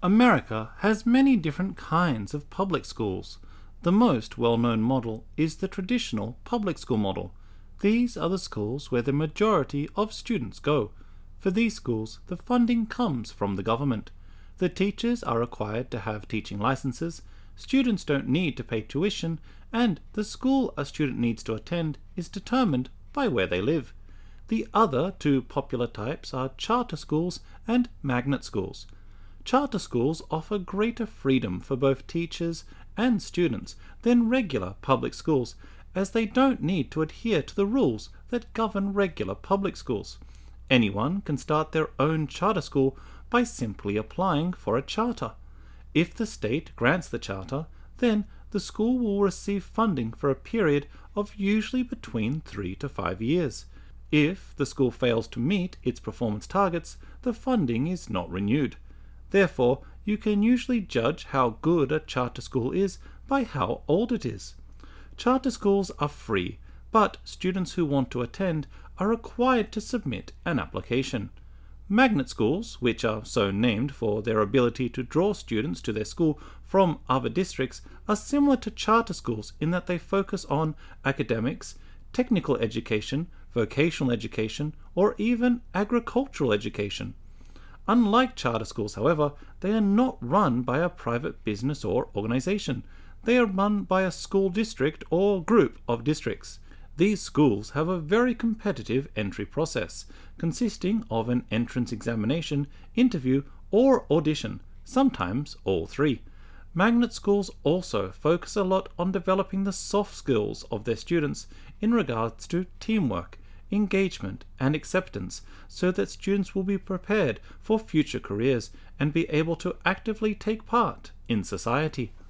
America has many different kinds of public schools. The most well-known model is the traditional public school model. These are the schools where the majority of students go. For these schools, the funding comes from the government. The teachers are required to have teaching licenses, students don't need to pay tuition, and the school a student needs to attend is determined by where they live. The other two popular types are charter schools and magnet schools. Charter schools offer greater freedom for both teachers and students than regular public schools, as they don't need to adhere to the rules that govern regular public schools. Anyone can start their own charter school by simply applying for a charter. If the state grants the charter, then the school will receive funding for a period of usually between 3 to 5 years. If the school fails to meet its performance targets, the funding is not renewed. Therefore, you can usually judge how good a charter school is by how old it is. Charter schools are free, but students who want to attend are required to submit an application. Magnet schools, which are so named for their ability to draw students to their school from other districts, are similar to charter schools in that they focus on academics, technical education, vocational education, or even agricultural education. Unlike charter schools, however, they are not run by a private business or organization. They are run by a school district or group of districts. These schools have a very competitive entry process, consisting of an entrance examination, interview, or audition, sometimes all three. Magnet schools also focus a lot on developing the soft skills of their students in regards to teamwork, engagement, and acceptance, so that students will be prepared for future careers and be able to actively take part in society.